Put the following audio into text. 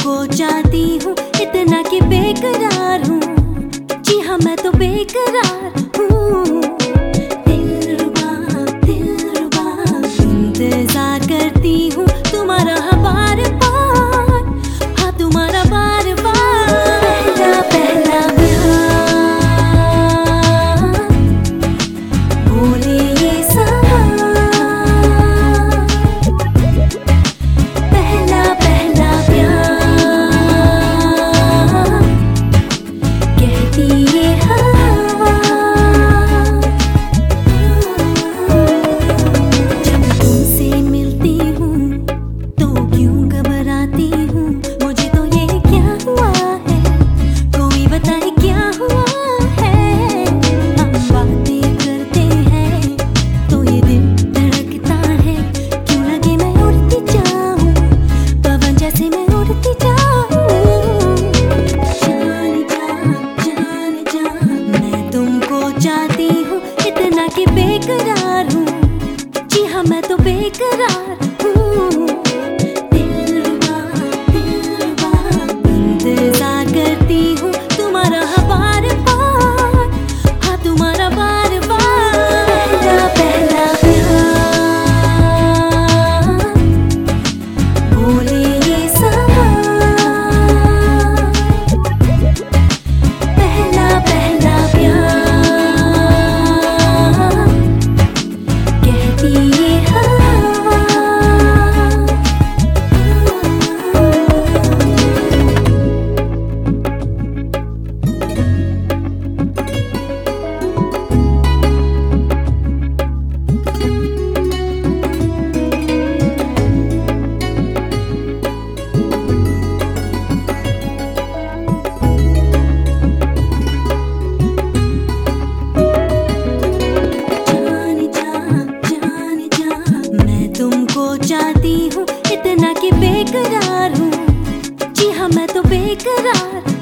तुमको चाहती हूँ इतना कि बेकरार हूँ। जी हाँ मैं तो बेकरार हूँ। दिलरुबा दिलरुबा इंतजार करती हूँ तुम्हारा बार बार, हाँ तुम्हारा बार बार। पहला पहला प्यार बोले ये पहला पहला प्यार कहती ये हवा। जब तुमसे मिलती हूँ तो क्यों घबराती हूँ, मुझे तो ये क्या हुआ है, कोई बताए क्या हुआ है। हम बातें करते हैं तो ये दिल धड़कता है, क्यों लगे मैं उड़ती जाऊं, पवन जैसे मैं उड़ती जाऊं। जान जा मैं तुमको चाहती हूँ इतना कि बेकरार हूँ। जी हाँ मैं तो बेकरार हूँ। दिलरुबा दिलरुबा इंतजार करती हूँ तुम्हारा बार बार, हाँ तुम्हारा बार बार। पहला पहला प्यार बोले ये पहला पहला प्यार कहती ये हवा। जान जा मैं तुमको चाहती हूँ इतना कि बेकरार हूँ। जी हाँ मैं तो बेकरार